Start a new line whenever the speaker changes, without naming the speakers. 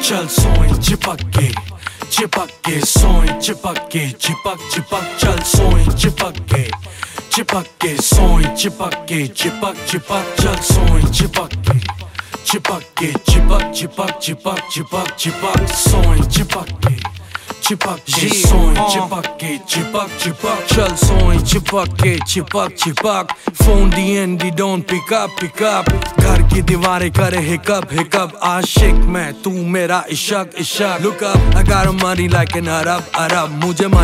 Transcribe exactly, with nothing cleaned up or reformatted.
चल सोए चिपक के चिपक के सोए चिपक के चिपक चिपक चल सोए चिपक के चिपक के सोए चिपक के चिपक चिपक चल सोए चिपक के चिपक के चिपक चिपक चिपक चिपक चिपक सोए चिपक के चिपक के सोए चिपक के चिपक चिपक चल सोए चिपक के चिपक चिपक phone DND don't pick up pick up घर की दीवारें करे हिकअप हिकअप आशिक मैं तू मेरा इशक इशक look up I got money like an अरब अरब मुझे